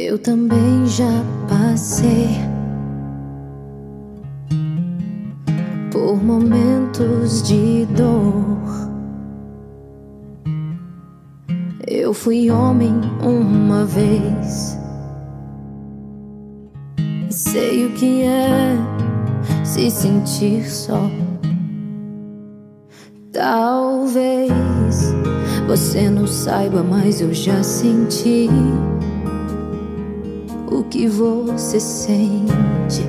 Eu também já passei por momentos de dor. Eu fui homem uma vez e sei o que é se sentir só. Talvez você não saiba, mas eu já senti o que você sente.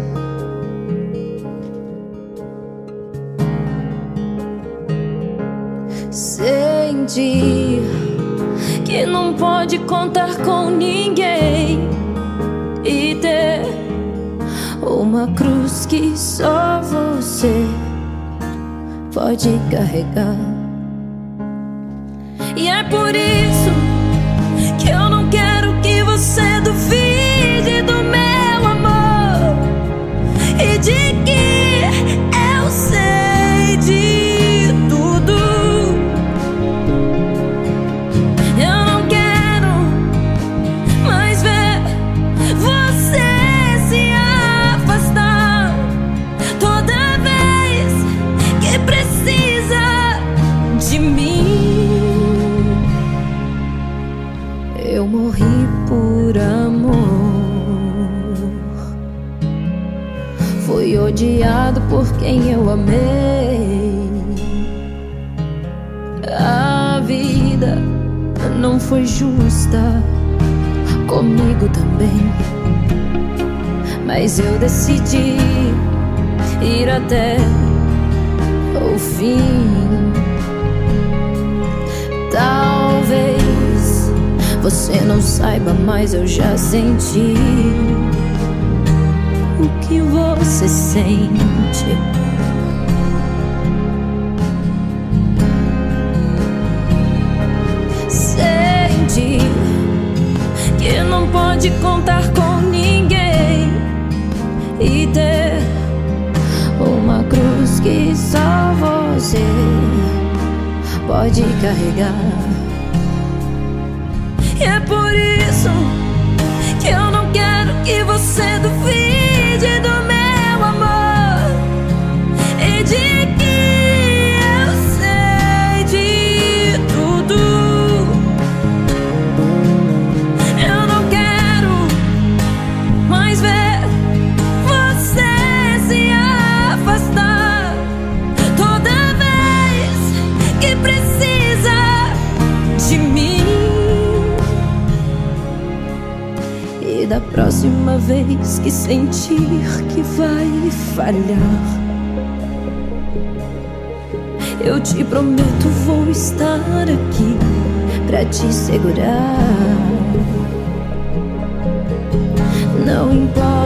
Sentir que não pode contar com ninguém e ter uma cruz que só você pode carregar. E é por isso que eu não quero que você duvide do meu amor e de que eu sei de tudo. Eu não quero mais ver você se afastar toda vez que precisa de mim. Eu morri por amor, fui odiado por quem eu amei. A vida não foi justa comigo também, mas eu decidi ir até o fim. Talvez você não saiba, mas eu já senti o que você sente. Sente que não pode contar com ninguém e ter uma cruz que só você pode carregar. E é por isso que eu não quero que você duvide do meu amor e de que eu sei de tudo. Eu não quero mais ver você se afastar toda vez que precisa de mim. E da próxima vez que sentir que vai falhar, eu te prometo, vou estar aqui pra te segurar. Não importa